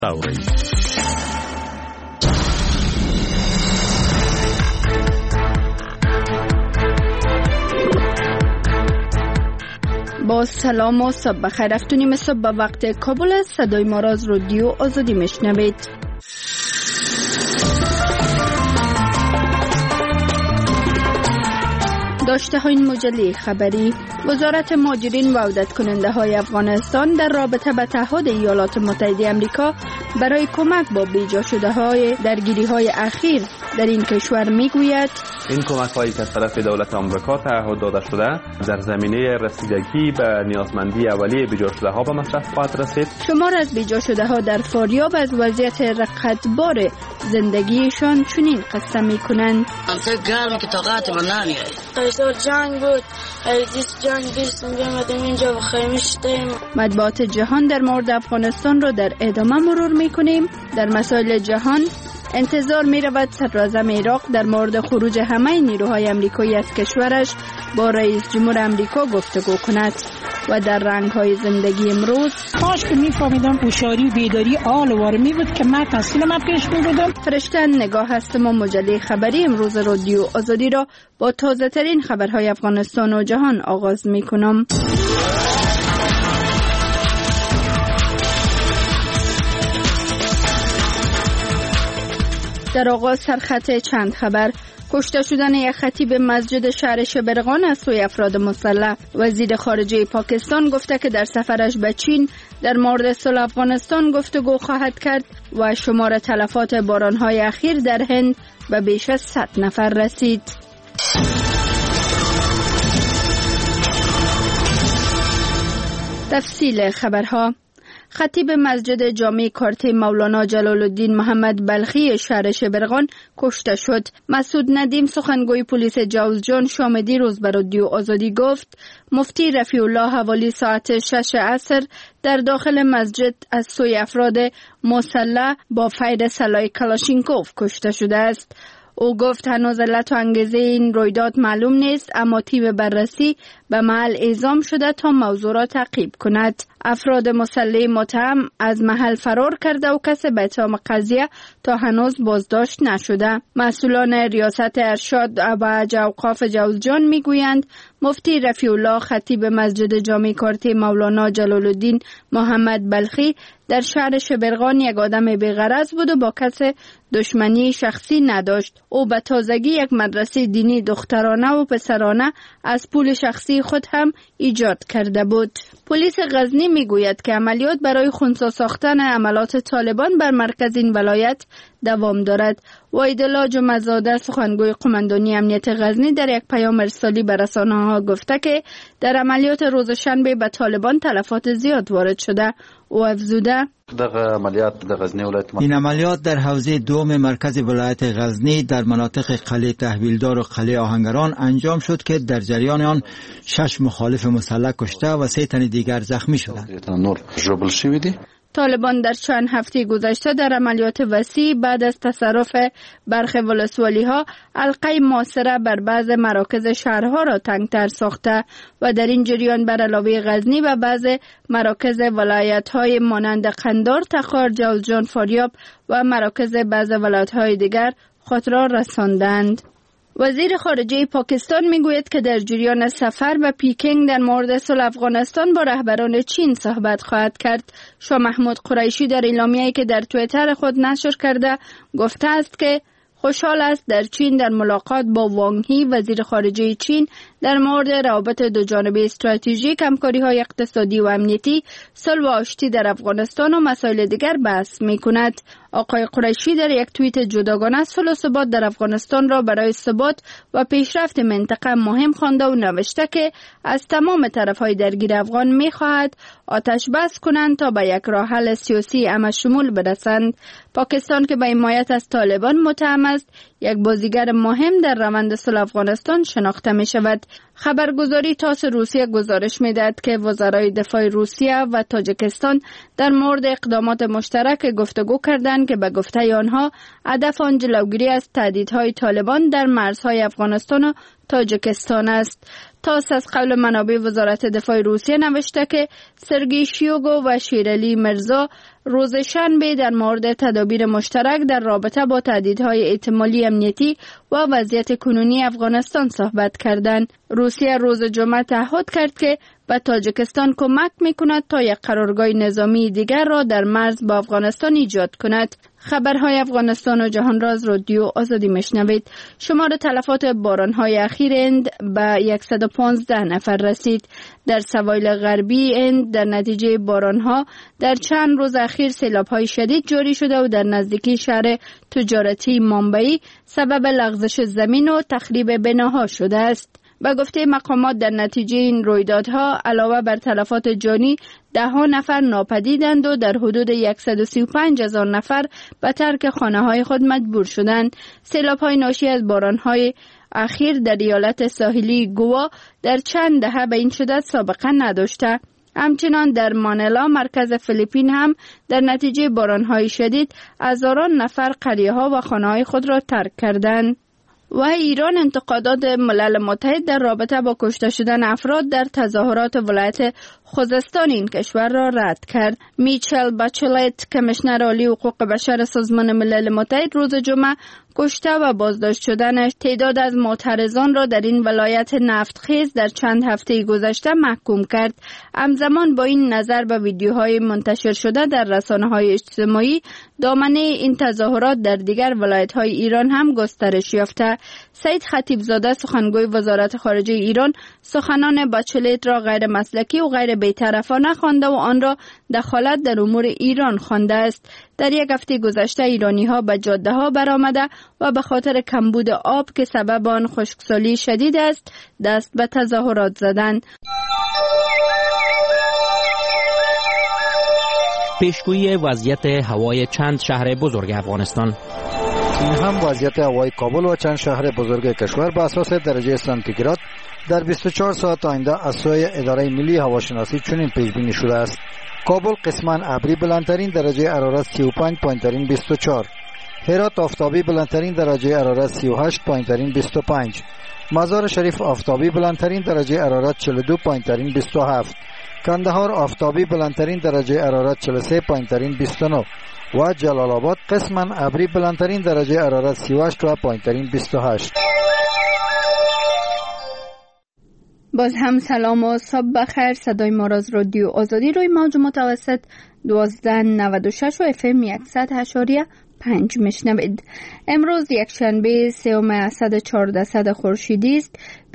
با سلام و صبح بخیر. افتونیم صبح به وقت کابل است. صدای ما را از رادیو آزادی میشنوید. داشته های این مجله خبری: وزارت مهاجرین و عودت کننده های افغانستان در رابطه به تعهد ایالات متحده آمریکا برای کمک با بیجا شده های درگیری های اخیر در این کشور میگوید این کمک هایی که از طرف دولت آمریکا تعهد داده شده در زمینه رسیدگی به نیازمندی اولیه بیجا شده ها به مصرف خواهد رسید. شمار از بیجا شده ها در فاریاب از وضعیت رقتبار زندگیشان چنین قصه میکنند: گرم که طاقت من نمیاد. جنگ بود، از جنگ دستم بیامدیم اینجا و خیمه شدیم. مطبوعات جهان در مورد افغانستان را در ادامه مرور میکنیم. در مسائل جهان: انتظار می رود صدراعظم عراق در مورد خروج همه نیروهای آمریکایی از کشورش با رئیس جمهور آمریکا گفتگو کند. و در رنگ‌های زندگی امروز: کاش که می‌فهمیدم هوشیاری و بیداری آل وارمی بود که من تحصیل من پیش می‌بردم. فرشته نگاه هستم و مجله خبری امروز رادیو آزادی را با تازه‌ترین خبرهای افغانستان و جهان آغاز می‌کنم. در آغاز سرخط چند خبر: کشته شدن یک خطیب مسجد شهر شبرغان از سوی افراد مسلح. وزیر خارجه پاکستان گفته که در سفرش به چین در مورد صلح افغانستان گفتگو خواهد کرد. و شمار تلفات باران‌های اخیر در هند به بیش از 100 نفر رسید. تفصیل خبرها: خطیب مسجد جامع کارته مولانا جلال الدین محمد بلخی شهر شبرغان کشته شد. مسعود ندیم سخنگوی پلیس جوزجان شام دیروز به رادیو آزادی گفت مفتی رفیع الله حوالی ساعت 6 عصر در داخل مسجد از سوی افراد مسلح با فیر سلاح کلاشینکوف کشته شده است. او گفت هنوز علت و انگیزه این رویداد معلوم نیست، اما تیم بررسی به محل اعزام شده تا موضوع را تعقیب کند. افراد مسلح متهم از محل فرار کرده و کسی به اتهام قضیه تا هنوز بازداشت نشده. مسئولان ریاست ارشاد و اوقاف جوزجان میگویند مفتی رفیع الله خطیب مسجد جامع کارته مولانا جلال الدین محمد بلخی در شهر شبرغان یک آدم بی‌غرض بود و با کسی دشمنی شخصی نداشت. او به تازگی یک مدرسه دینی دخترانه و پسرانه از پول شخصی خود هم ایجاد کرده بود. پلیس غزنی میگوید که عملیات برای خنثی ساختن عملات طالبان بر مرکز این ولایت دوام دارد. وحیدالله جمعه‌زاده سخنگوی قماندانی امنیت غزنی در یک پیام ارسالی به رسانه‌ها گفته که در عملیات روز شنبه به طالبان تلفات زیاد وارد شده. او افزوده این عملیات در حوزه دوم مرکز ولایت غزنی در مناطق قلعه تحویلدار و قلعه آهنگران انجام شد که در جریان آن 6 مخالف مسلح کشته و 3 تن دیگر زخمی شدند. طالبان در چند هفته گذشته در عملیات وسیع بعد از تصرف برخی ولسوالی‌ها حلقه محاصره بر بعض مراکز شهرها را تنگتر ساخته و در این جریان بر علاوه غزنی و بعض مراکز ولایت‌های مانند قندار، تخار، جوزجان، فاریاب و مراکز بعض ولایت‌های دیگر خود را رساندند. وزیر خارجه پاکستان میگوید که در جریان سفر به پیکنگ در مورد صلح افغانستان با رهبران چین صحبت خواهد کرد. شاه محمود قریشی در اعلامیه‌ای که در توییتر خود نشر کرده گفته است که خوشحال است در چین در ملاقات با وانگ هی وزیر خارجه چین در مورد روابط دوجانبه استراتژیک، همکاری‌های اقتصادی و امنیتی، صلح و آشتی در افغانستان و مسائل دیگر بحث می‌کند. آقای قریشی در یک توییت جداگانه صلح و ثبات در افغانستان را برای ثبات و پیشرفت منطقه مهم خوانده و نوشته که از تمام طرف‌های درگیر افغان می‌خواهد آتش بس کنند تا به یک راه حل سیاسی همه‌شمول برسند. پاکستان که به حمایت از طالبان متهم است، یک بازیگر مهم در روند صلح افغانستان شناخته می شود. خبرگزاری تاس روسیه گزارش می دهد که وزرای دفاع روسیه و تاجیکستان در مورد اقدامات مشترک گفتگو کردند که به گفته آنها هدف آن جلوگیری از تهدیدهای طالبان در مرزهای افغانستان و تاجیکستان است. تاس از قول منابع وزارت دفاع روسیه نوشته که سرگئی شویگو و شیرعلی مرزا روز شنبه در مورد تدابیر مشترک در رابطه با تهدیدهای احتمالی امنیتی و وضعیت کنونی افغانستان صحبت کردند. روسیه روز جمعه تعهد کرد که به تاجیکستان کمک میکند تا یک قرارگاه نظامی دیگر را در مرز با افغانستان ایجاد کند. خبرهای افغانستان و جهان را از رادیو آزادی میشنوید. شمار تلفات بارانهای اخیر هند به 115 نفر رسید. در سواحل غربی هند در نتیجه بارانها در چند روز اخیر سیلاب‌های شدید جاری شده و در نزدیکی شهر تجارتی مامبئی سبب لغزش زمین و تخریب بناها شده است. به گفته مقامات در نتیجه این رویدادها علاوه بر تلفات جانی 10 نفر ناپدیدند و در حدود 135,000 نفر به ترک خانه‌های خود مجبور شدند. سیلاب‌های ناشی از باران‌های اخیر در ایالت ساحلی گوا در چند دهه به این شدت سابقه نداشته. همچنان در مانیلا مرکز فیلیپین هم در نتیجه باران‌های شدید هزاران نفر قریه‌ها و خانه‌های خود را ترک کردند. و ایران انتقادات ملل متحد در رابطه با کشته شدن افراد در تظاهرات ولایت خوزستان این کشور را رد کرد. میچل بچلت کمیشنر عالی حقوق بشر سازمان ملل متحد روز جمعه کشته و بازداشت شدن تعداد از معترضان را در این ولایت نفتخیز در چند هفته گذشته محکوم کرد. همزمان با این نظر به ویدیوهای منتشر شده در رسانه‌های اجتماعی دامنه این تظاهرات در دیگر ولایت‌های ایران هم گسترش یافته. سید خطیبزاده سخنگوی وزارت خارجه ایران سخنان بچلت را غیر مسلکی و غیر بی‌طرفانه خوانده و آن را دخالت در امور ایران خوانده است. در یک هفته گذشته ایرانی‌ها به جاده‌ها برآمده و به خاطر کمبود آب که سبب آن خشکسالی شدید است دست به تظاهرات زدند. پیشگویی وضعیت هوای چند شهر بزرگ افغانستان. این هم وضعیت هوای کابل و چند شهر بزرگ کشور به اساس درجه سانتیگراد در 24 ساعت آینده از سوی اداره ملی هواشناسی چنین پیش بینی شده است. کابل قسماً ابری بلندترین درجه حرارت 35 پایین‌ترین 24. هرات آفتابی بلندترین درجه حرارت 38 پایین‌ترین 25. مزار شریف آفتابی بلندترین درجه حرارت 42 پایین‌ترین 27. کندهار آفتابی بلندترین درجه حرارت 43 پایین‌ترین 29 و جلال آباد قسماً ابری بلندترین درجه حرارت 38 و پایین‌ترین 28. باز هم سلام و صبح بخیر. صدای ما را از رادیو آزادی روی موج متوسط 1296 و FM 100.5 میشنوید. امروز یک شنبه 3 اسد 1400 خورشیدی است،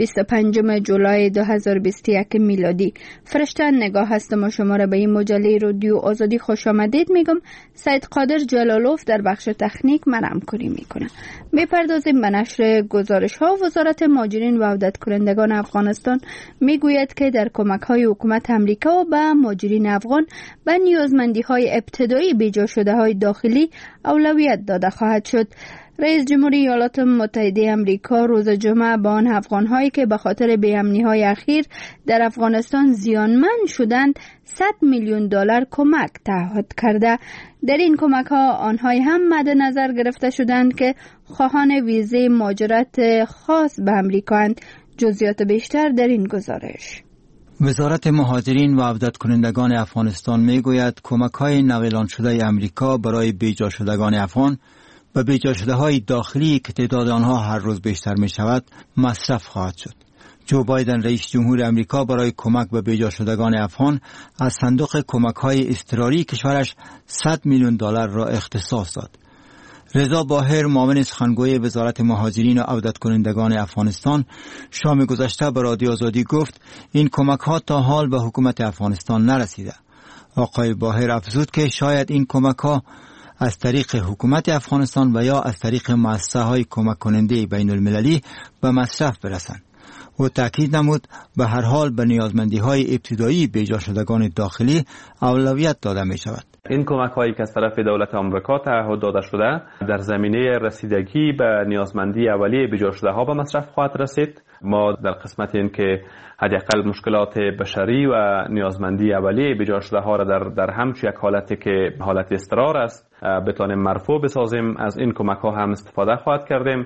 25 جولای 2021 میلادی. فرشته نگاه هستم و شما را به این مجله رادیو آزادی خوش آمدید میگم. سید قادر جلالوف در بخش تکنیک من همکاری میکنه. میپردازیم به نشر گزارش ها. وزارت مهاجرین و عودت کنندگان افغانستان میگوید که در کمک های حکومت امریکا و به مهاجرین افغان به نیازمندی های ابتدایی بیجا شده های داخلی اولویت داده خواهد شد. رئیس جمهوری ایالات متحده آمریکا روز جمعه به آن افغان‌هایی که به خاطر بی‌امنی‌های اخیر در افغانستان زیانمند شدند 100 میلیون دلار کمک تعهد کرده. در این کمک‌ها آنهایی هم مد نظر گرفته شدند که خواهان ویزه مهاجرت خاص به آمریکااند. جزئیات بیشتر در این گزارش. وزارت مهاجرین و عودت کنندگان افغانستان میگوید کمک‌های نااعلان شده آمریکا برای بیجا شدگان افغان و بیجا شده های داخلی که تعداد آنها هر روز بیشتر می شود مصرف خواهد شد. جو بایدن رئیس جمهور آمریکا برای کمک به بیجا شدگان افغان از صندوق کمک های اضطراری کشورش 100 میلیون دلار را اختصاص داد. رضا باهر معاون سخنگوی وزارت مهاجرین و عودت کنندگان افغانستان شام گذشته به رادیو آزادی گفت این کمک ها تا حال به حکومت افغانستان نرسیده. آقای باهر افزود که شاید این کمک ها از طریق حکومت افغانستان و یا از طریق مؤسسه‌های کمک کننده بین المللی به مصرف برسند. او تاکید نمود به هر حال به نیازمندی‌های ابتدایی بیجا شدگان داخلی اولویت داده می شود. این کمک هایی که از طرف دولت آمریکا تعهد داده شده در زمینه رسیدگی به نیازمندی اولیه بیجا شده ها به مصرف خواهد رسید. ما در قسمت این که حداقل مشکلات بشری و نیازمندی اولیه بیجا شده ها را در همچون یک حالتی که حالت اضطرار است بتانیم مرفوع بسازیم، از این کمک ها هم استفاده خواهد کردیم.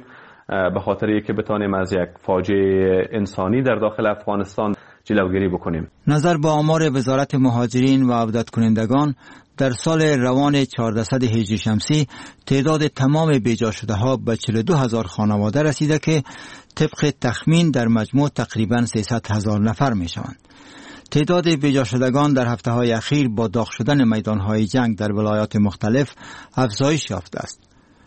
به خاطر که بتانیم از یک فاجعه انسانی در داخل افغانستان جلوگیری بکنیم. نظر به آمار وزارت مهاجرین و عودت کنندگان، در سال روان 1400 هجری شمسی تعداد تمام بیجا شده ها به 42,000 خانواده رسیده که طبق تخمین در مجموع تقریبا 300,000 نفر می شوند. تعداد بیجا شدگان در هفته های اخیر با داغ شدن میدان های جنگ در ولایات مختلف افزایش یافته است.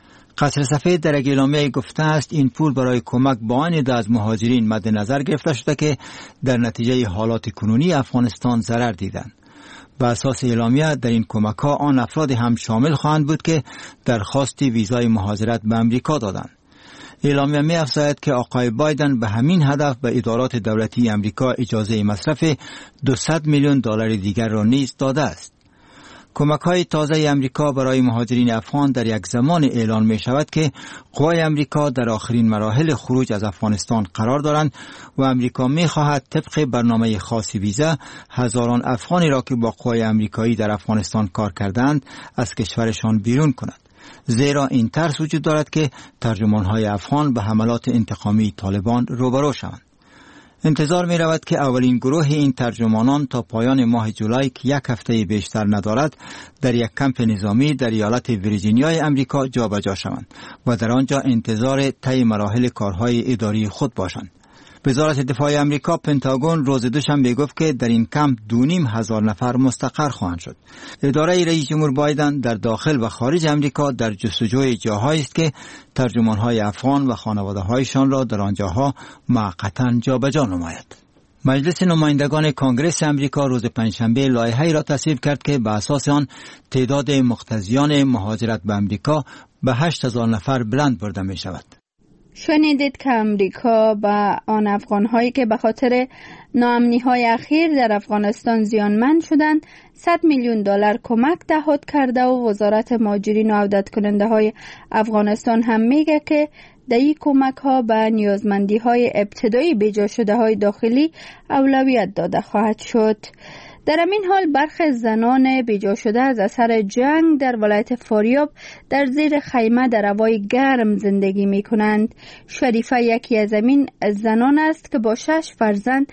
قصر سفید در اعلامیه گفته است این پول برای کمک به آن عده از مهاجرین مد نظر گرفته شده که در نتیجه حالات کنونی افغانستان ضرر دیدند. به اساس اعلامیه در این کمک ها آن افراد هم شامل خواهند بود که درخواست ویزای مهاجرت به امریکا دادند. اعلامیه می افزاید که آقای بایدن به همین هدف به ادارات دولتی امریکا اجازه مصرف 200 میلیون دلار دیگر را نیز داده است. کمک های تازه امریکا برای مهاجرین افغان در یک زمان اعلان می شود که قوای امریکا در آخرین مراحل خروج از افغانستان قرار دارند و امریکا می خواهد طبق برنامه خاص ویزا هزاران افغانی را که با قوای امریکایی در افغانستان کار کردند از کشورشان بیرون کند. زیرا این ترس وجود دارد که ترجمانهای افغان به حملات انتقامی طالبان روبرو شوند. انتظار می رود که اولین گروه این ترجمانان تا پایان ماه جولای که یک هفته بیشتر ندارد در یک کمپ نظامی در ایالت ویرجینیای امریکا جابجا شوند و در آنجا انتظار طی مراحل کارهای اداری خود باشند. وزارت دفاع امریکا پنتاگون روز دوشنبه گفت که در این کمپ 2,500 نفر مستقر خواهند شد. اداره رئیس جمهور بایدن در داخل و خارج امریکا در جستجوی جاهایی است که ترجمانهای افغان و خانواده‌هایشان را در آنجاها موقتا جابجا نماید. مجلس نمایندگان کنگره امریکا روز پنجشنبه لایحه‌ای را تصویب کرد که به اساس آن تعداد مقتضیان مهاجرت به امریکا به 8,000 نفر بلند برده می شود. شنیدید که امریکا با آن افغان‌هایی که به خاطر ناامنی‌های اخیر در افغانستان زیانمند شدند 100 میلیون دلار کمک تعهد کرده و وزارت مهاجرین و عودت کننده‌های افغانستان هم میگه که در این کمک‌ها به نیازمندی‌های ابتدایی بیجا شده‌های داخلی اولویت داده خواهد شد. در همین حال برخی زنان بیجا شده از اثر جنگ در ولایت فاریاب در زیر خیمه در هوای گرم زندگی می کنند. شریفه یکی از همین زنان است که با 6 فرزند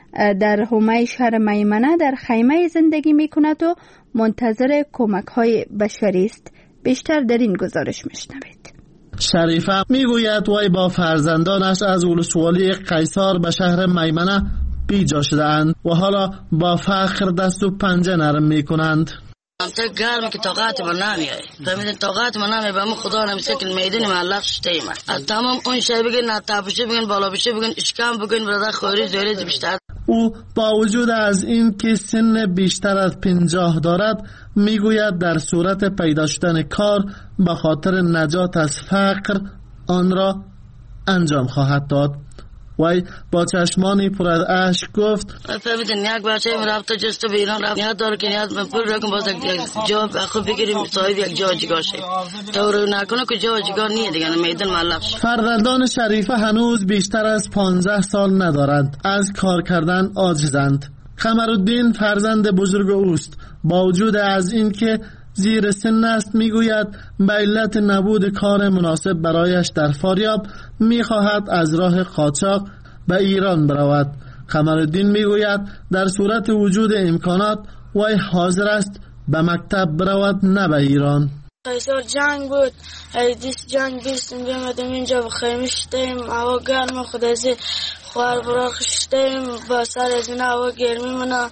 در حومه شهر میمنه در خیمه زندگی می کند و منتظر کمک های بشری است. بیشتر در این گزارش میشنوید. شریفه میگوید وی با فرزندانش از ولسوالی قیصر به شهر میمنه بیجا شده اند و حالا با فقر دست و پنجه نرم می کنند. منطقه گرم که طاقت من نمیاد. فهمیدین طاقت من نمیاد. به من خدا نمیشه که میدونی معلق شده من. از تمام اون شای بگین نتابشه بگین بالا بشه بگین اشکام بگین برادر خوری زوری بیشتر. او با وجود از این که سن بیشتر از 50 دارد میگوید در صورت پیدا شدن کار به خاطر نجات از فقر آن را انجام خواهد داد. وی با چشمانی پر از اشک گفت فهمیدین یک بچه من رفته جست به ایران رفت نیاد داره که نیاد من پول رکن باز یک جا خوب بگیریم صاحب یک جا جگاه شه دور نکنه که جا جگاه نیه دیگه میدن معلق شه. فرزندان شریفه هنوز بیشتر از 15 سال ندارند، از کار کردن عاجزند. قمرالدین فرزند بزرگ اوست. با وجود از این که زیر سن است میگوید به علت نبود کار مناسب برایش در فاریاب میخواهد از راه قاچاق به ایران برود. قمرالدین میگوید در صورت وجود امکانات وی حاضر است به مکتب برود نه به ایران. قیصر جنگ بود، ایدیس جنگ بیستیم بیامدیم اینجا و خیمه شدیم، هوا گرم خودازی خوار براخ شدیم با سر از این هوا گرمی منا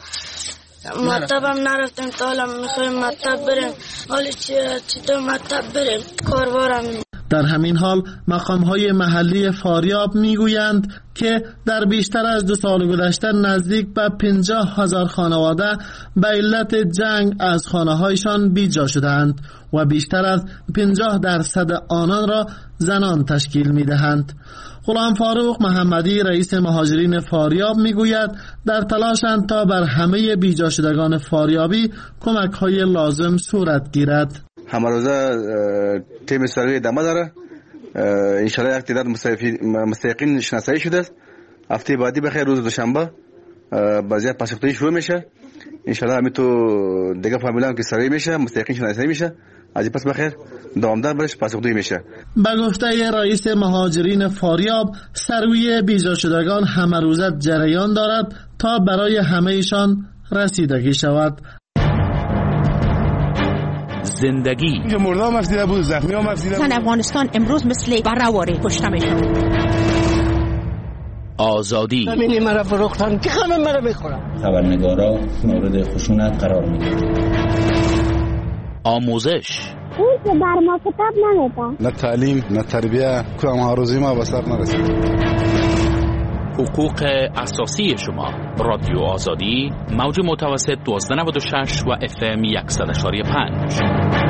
مطب هم نرفتیم تا حالا میخوایم مطب بریم، حالی چطور مطب بریم کاروارم. در همین حال مقام‌های محلی فاریاب میگویند که در بیشتر از 2 سال گذشته نزدیک به 50,000 خانواده به علت جنگ از خانه‌هایشان بیجا شدند و بیشتر از 50% آنان را زنان تشکیل میدهند. غلام فاروق محمدی رئیس مهاجرین فاریاب میگوید در تلاشند تا بر همه بیجا شدگان فاریابی کمک‌های لازم صورت گیرد. همه روزه تیم سروی ادامه داره. انشالله یک تعداد مستحقین شناسایی شده است. هفته بعدی بخیر روز دوشنبه بازی پاسپورتی شروع میشه. ان شاء الله همین تو دیگه فامیلام که سروی میشه مستحقین شناسایی میشه از پس بخیر دوامدار برش پاسخگویی میشه. به گفته رئیس مهاجرین فاریاب سروی بیجا شدگان همه روزه جریان دارد تا برای همه ایشان رسیدگی شود. زندگی که مرده هم افزیده بود زخمی هم افزیده بود. افغانستان امروز مثل برآوری کشته میشود. آزادی همینی مرا فروختن که همه مرا میخورن. خبرنگارا مورد خشونت قرار میگیرن. آموزش اون که بر ما کتاب نمیده. نه تعلیم نه تربیه که ما روزی ما به سر نرسید. حقوق اساسی شما. رادیو آزادی موج متوسط 1296 و FM 100.5.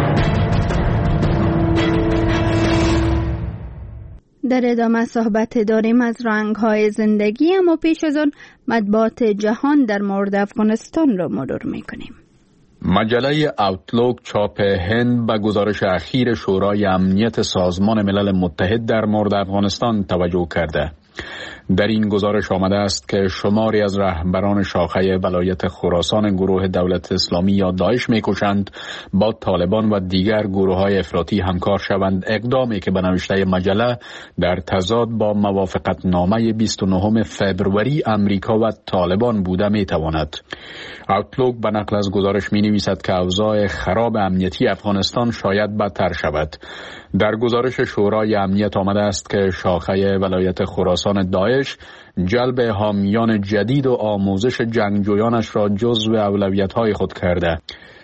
در ادامه صحبت داریم از رنگ‌های زندگی، اما پیش از آن مطبوعات جهان در مورد افغانستان را مرور می‌کنیم. مجله اوتلوک چاپ هند به گزارش اخیر شورای امنیت سازمان ملل متحد در مورد افغانستان توجه کرده. در این گزارش آمده است که شماری از رهبران شاخه ولایت خراسان گروه دولت اسلامی یا داعش می‌کوشند با طالبان و دیگر گروه‌های افراطی همکار شوند، اقدامی که به نوشته مجله در تضاد با موافقت نامه 29 فوریه امریکا و طالبان بوده می‌تواند. اوتلوک به نقل از گزارش می‌نویسد که اوضاع خراب امنیتی افغانستان شاید بدتر شود. در گزارش شورای امنیت آمده است که شاخه ولایت خراسان داعش جلب حامیان جدید و آموزش جنگجویانش را جزو اولویت‌های خود کرده.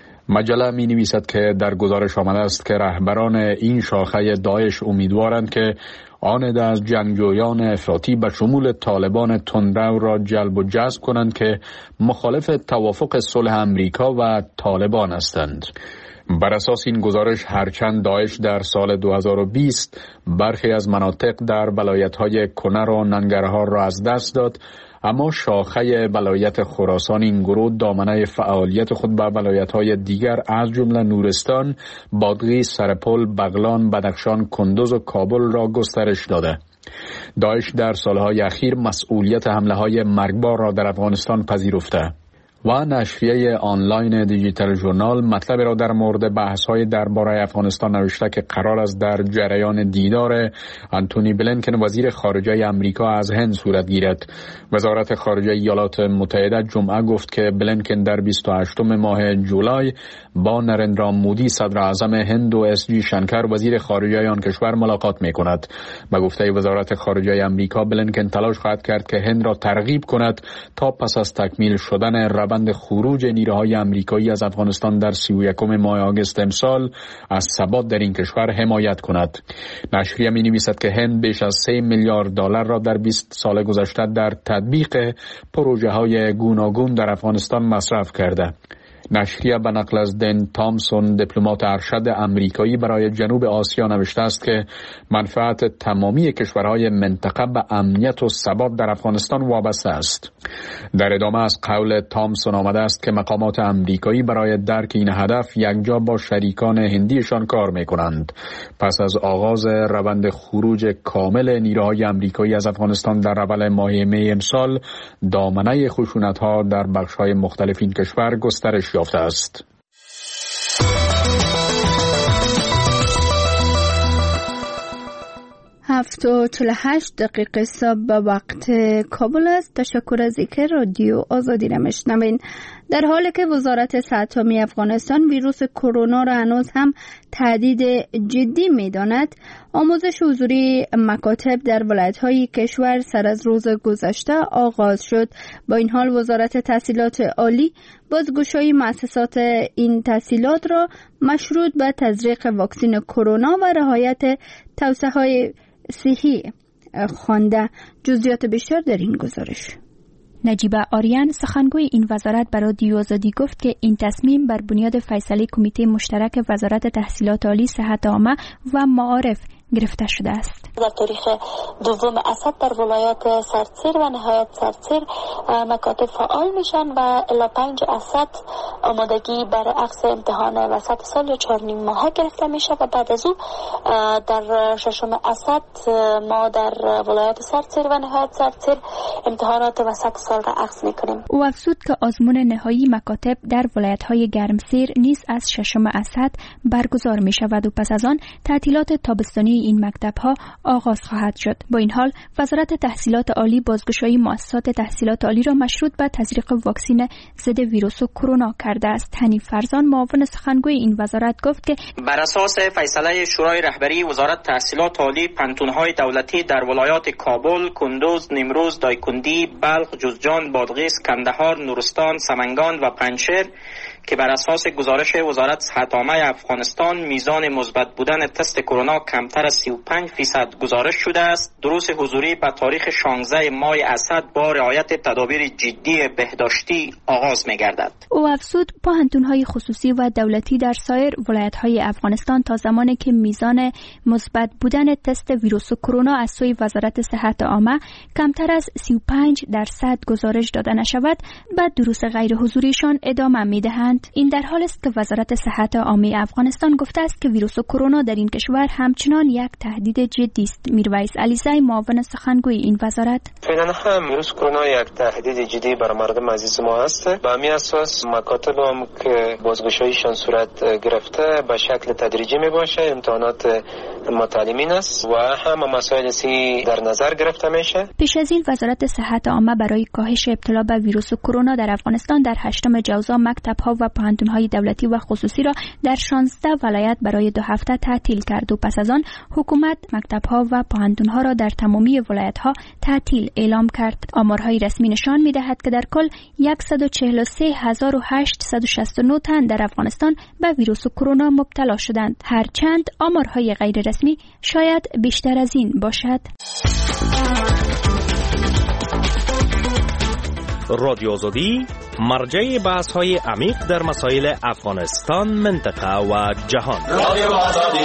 مجله می نویسد که در گزارش آمده است که رهبران این شاخه داعش امیدوارند که آن از جنگجویان افراطی به شمول طالبان تندرو را جلب و جذب کنند که مخالف توافق صلح امریکا و طالبان هستند. بر اساس این گزارش هرچند داعش در سال 2020 برخی از مناطق در ولایت‌های کنر و ننگرهار را از دست داد، اما شاخه ولایت خراسان این گروه دامنه فعالیت خود به ولایت‌های دیگر از جمله نورستان، بادغیس، سرپل، بغلان، بدخشان، کندوز و کابل را گسترش داده. داعش در سالهای اخیر مسئولیت حمله‌های مرگبار را در افغانستان پذیرفته. و نشریه آنلاین دیجیتال ژورنال مطلب را در مورد بحث‌های درباره افغانستان نوشته که قرار است در جریان دیدار آنتونی بلینکن وزیر خارجه آمریکا از هند صورت گیرد. وزارت خارجه ایالات متحده جمعه گفت که بلینکن در 28 ماه جولای با نرندرا مودی صدر اعظم هند و اس جی شنکر وزیر خارجه آن کشور ملاقات می‌کند. به گفته وزارت خارجه آمریکا بلینکن تلاش خواهد کرد که هند را ترغیب کند تا پس از تکمیل شدن روند خروج نیروهای آمریکایی از افغانستان در 31 ماه آگوست امسال از ثبات در این کشور حمایت کند. نشریه می‌نویسد که هند بیش از 3 میلیارد دلار را در 20 سال گذشته در تطبیق پروژه‌های گوناگون در افغانستان مصرف کرده. نشریه به نقل از دن تامسون دیپلمات ارشد آمریکایی برای جنوب آسیا نوشته است که منفعت تمامی کشورهای منطقه به امنیت و ثبات در افغانستان وابسته است. در ادامه از قول تامسون آمده است که مقامات آمریکایی برای درک این هدف یکجا با شریکان هندیشان کار می‌کنند. پس از آغاز روند خروج کامل نیروهای آمریکایی از افغانستان در اول ماه می امسال، دامنه خشونت‌ها در بخش‌های مختلف این کشور گسترش یافته است. 7:48 صبح به وقت کابل است. تشکر از اینکه رادیو آزادی را میشنوین. در حالی که وزارت صحت عامه افغانستان ویروس کرونا را هنوز هم تهدید جدی می‌داند، آموزش حضوری مکاتب در ولایت‌های کشور سر از روز گذشته آغاز شد. با این حال وزارت تحصیلات عالی بازگشایی مؤسسات این تحصیلات را مشروط به تزریق واکسن کرونا و رعایت توصیه‌های صحی خوانده. جزئیات بیشتر در این گزارش. نجیبه آریان سخنگوی این وزارت برای رادیو آزادی گفت که این تصمیم بر بنیاد فیصله کمیته مشترک وزارت تحصیلات عالی، صحت عامه و معارف گرفته شده است. در تاریخ دوم اسد در ولایات سردسیر و نهایت سردسیر مکاتب فعال میشن و الی 5 اسد آمادگی برای اخذ امتحان وسط سال یا 4 ماه گرفته میشه و بعد از او در 6 اسد ما در ولایات سردسیر و نهایت سردسیر امتحانات وسط سال را اخذ میکنیم. او افزود که آزمون نهایی مکاتب در ولایت‌های گرمسیر نیز از 6 اسد برگزار می شود و پس از آن تعطیلات تابستانی این مکتب‌ها آغاز خواهد شد. با این حال وزارت تحصیلات عالی بازگشایی مؤسسات تحصیلات عالی را مشروط به تزریق واکسن ضد ویروس کرونا کرده است. حنیف فرزان معاون سخنگوی این وزارت گفت که بر اساس فیصله شورای رهبری وزارت تحصیلات عالی پانتون‌های دولتی در ولایات کابل، کندوز، نیمروز، دایکندی، بلخ، جوزجان، بادغیس، کندهار، نورستان، سمنگان و پنجشیر که بر اساس گزارش وزارت صحت عامه افغانستان میزان مثبت بودن تست کرونا کمتر از 35% گزارش شده است. دروس حضوری به تاریخ 16 ماه اسد با رعایت تدابیر جدی بهداشتی آغاز می‌گردد. او افزود پوهنتون‌های خصوصی و دولتی در سایر ولایت‌های افغانستان تا زمانی که میزان مثبت بودن تست ویروس کرونا از سوی وزارت صحت عامه کمتر از 35% گزارش داده نشود، بعد دروس غیر حضوریشان ادامه می‌دهند. این در حال است که وزارت صحت عامه افغانستان گفته است که ویروس کرونا در این کشور همچنان یک تهدید جدی است. میرویس علیزی معاون سخنگوی این وزارت: فعلا هم ویروس کرونا یک تهدید جدی بر مردم عزیز ما است. به همین اساس مکاتب هم که بازگشاییشان صورت گرفته به شکل تدریجی می باشه، امتحانات متعلمین است و هم مسائل سی در نظر گرفته میشه. پیش از این وزارت صحت عامه برای کاهش ابتلا به ویروس کرونا در افغانستان در 8 جوزا مکتب‌ها و پوهنتون‌های دولتی و خصوصی را در 16 ولایت برای 2 هفته تعطیل کرد و پس از آن حکومت مکتب‌ها و پوهنتون‌ها را در تمامی ولایت‌ها تعطیل اعلام کرد. آمارهای رسمی نشان می‌دهد که در کل 143869 تن در افغانستان به ویروس کرونا مبتلا شدند، هرچند آمارهای غیر رسمی شاید بیشتر از این باشد. رادیو آزادی مرجع بحث‌های عمیق در مسائل افغانستان، منطقه و جهان. رادیو آزادی.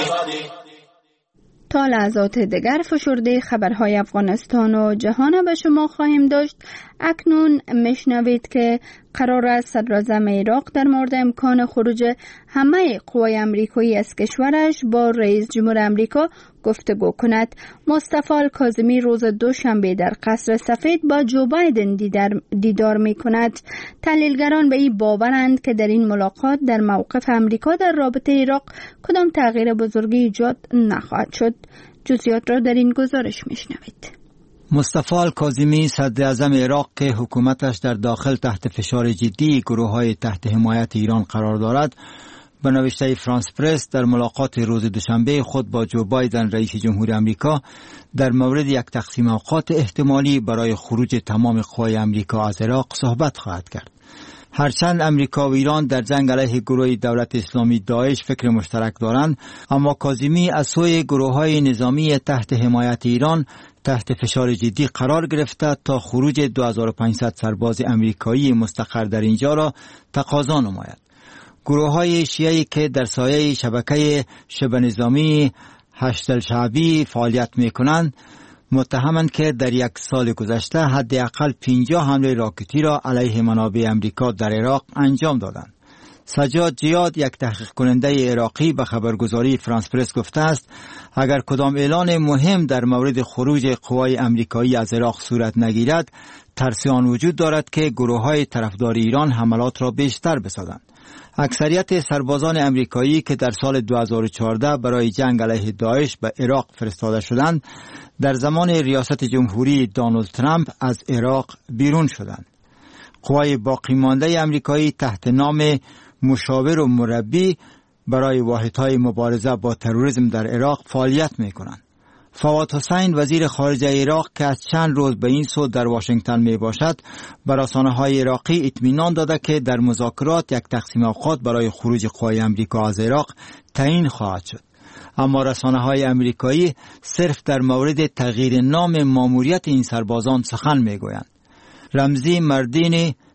تا لحظات دیگر فشرده خبرهای افغانستان و جهان به شما خواهیم داشت. اکنون میشنوید که قرار است صدراعظم عراق در مورد امکان خروج همه قوای امریکایی از کشورش با رئیس جمهور امریکا گفتگو کند. مصطفی الکاظمی روز دوشنبه در قصر سفید با جو بایدن دیدار می کند. تحلیلگران به این باورند که در این ملاقات در موقف امریکا در رابطه عراق کدام تغییر بزرگی ایجاد نخواهد شد. جزئیات را در این گزارش میشنوید. مصطفی الکاظمی صدر اعظم عراق که حکومتش در داخل تحت فشار جدی گروه‌های تحت حمایت ایران قرار دارد، به نوشته فرانس پرس در ملاقات روز دوشنبه خود با جو بایدن رئیس جمهور امریکا در مورد یک تقسیم اوقات احتمالی برای خروج تمام قوای امریکا از عراق صحبت خواهد کرد. هرچند امریکا و ایران در جنگ علیه گروه دولت اسلامی داعش فکر مشترک دارند، اما کاظمی از سوی گروه‌های نظامی تحت حمایت ایران تحت فشار جدی قرار گرفته تا خروج 2500 سرباز امریکایی مستقر در اینجا را تقاضا نماید. گروه‌های شیعی که در سایه شبکه شبه نظامی هشت الشعبی فعالیت می‌کنند متهمند که در 1 سال گذشته حداقل 50 حمله راکتی را علیه منابع امریکا در عراق انجام دادند. سجاد جیاد، یک تحقیق کننده عراقی، به خبرگزاری فرانس پرس گفته است اگر کدام اعلان مهم در مورد خروج قوای امریکایی از عراق صورت نگیرد، ترس آن وجود دارد که گروه‌های طرفدار ایران حملات را بیشتر بسازند. اکثریت سربازان امریکایی که در سال 2014 برای جنگ علیه داعش به عراق فرستاده شدند، در زمان ریاست جمهوری دونالد ترامپ از عراق بیرون شدند. قوای باقی مانده امریکایی تحت نام مشاور و مربی برای واحدهای مبارزه با تروریسم در عراق فعالیت می‌کنند. فواد حسین، وزیر خارجه عراق که از چند روز به این سو در واشنگتن می باشد، به رسانه‌های عراقی اطمینان داده که در مذاکرات یک تقسیم اوقات برای خروج قوای امریکا از عراق تعیین خواهد شد. اما رسانه‌های امریکایی صرف در مورد تغییر نام ماموریت این سربازان سخن می‌گویند. رمزی مردینی،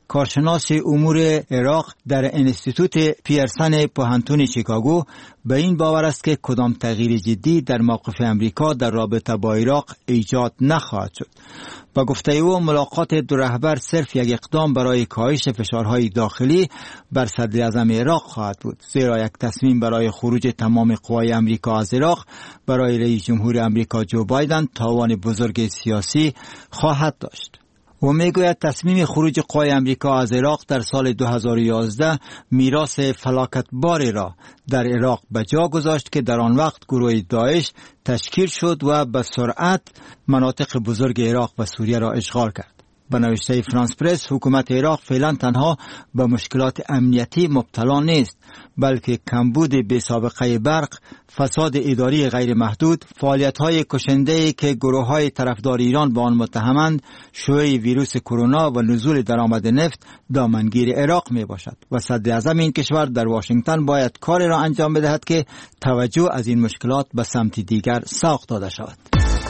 کارشناس امور عراق در انستیتوت پیرسن پوهنتون شیکاگو به این باور است که کدام تغییر جدی در موقف امریکا در رابطه با عراق ایجاد نخواهد شد. با گفته او ملاقات دو رهبر صرف یک اقدام برای کاهش فشارهای داخلی بر صدر اعظم عراق خواهد بود، زیرا یک تصمیم برای خروج تمام قوای امریکا از عراق برای رئیس جمهور امریکا جو بایدن تاوان بزرگ سیاسی خواهد داشت. و میگوید تصمیم خروج قوای امریکا از عراق در سال 2011 میراث فلاکتباری را در عراق به جا گذاشت که در آن وقت گروه داعش تشکیل شد و به سرعت مناطق بزرگ عراق و سوریه را اشغال کرد. به نوشته فرانس پرس، حکومت عراق فعلا تنها به مشکلات امنیتی مبتلا نیست، بلکه کمبود بی سابقه برق، فساد اداری غیر محدود، فعالیت‌های کشنده‌ای که گروه‌های طرفدار ایران به آن متهمند، شیوع ویروس کرونا و نزول درآمد نفت دامنگیر عراق میباشد و صدر اعظم این کشور در واشنگتن باید کاری را انجام بدهد که توجه از این مشکلات به سمت دیگر ساق داده شود.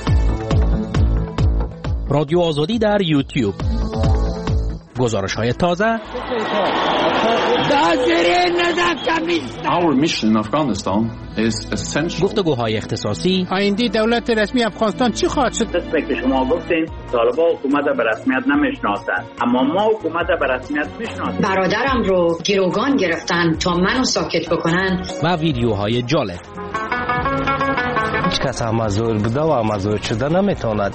رادیو آزادی در یوتیوب، گزارش‌های تازه. Our mission in Afghanistan is essential. گفتگوهای اختصاصی. آینده دولت رسمی افغانستان چی خواهد شد؟ که شما گفتین طالبان حکومت به رسمیت نمیشناسند، اما ما حکومت به رسمیت میشناسیم. برادرم رو گروگان گرفتن تا منو ساکت بکنن. و ویدیوهای جالب. هیچ کس مزور بوده و مزور شده نمیتواند.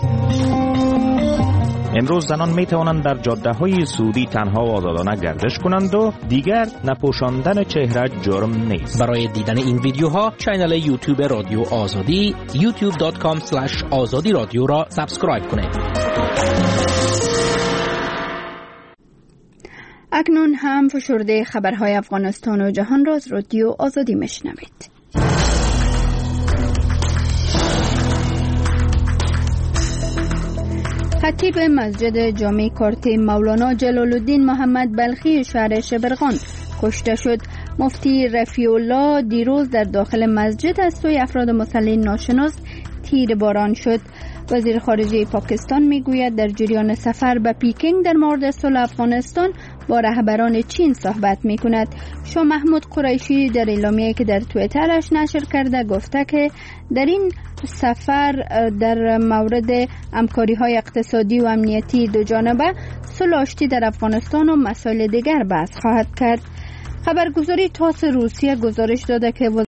امروز زنان می توانند در جاده‌های سعودی تنها و آزادانه گردش کنند و دیگر نپوشاندن چهره جرم نیست. برای دیدن این ویدیوها کانال یوتیوب رادیو آزادی youtube.com/azadi رادیو را سابسکرایب کنید. اکنون هم فشرده خبرهای افغانستان و جهان را از رادیو آزادی میشنوید. خطیب مسجد جامع کارته مولانا جلال الدین محمد بلخی شهر شبرغان کشته شد. مفتی رفیع الله دیروز در داخل مسجد از سوی افراد مسلح ناشناس تیرباران شد. وزیر خارجه پاکستان میگوید در جریان سفر به پیکینگ در مورد صلح افغانستان با رهبران چین صحبت میکند. شاه محمود قریشی در اعلامیه‌ای که در توییترش نشر کرده گفته که در این سفر در مورد همکاری‌های اقتصادی و امنیتی دو جانبه، صلح آشتی در افغانستان و مسائل دیگر بحث خواهد کرد. خبرگزاری تاس روسیه گزارش داده که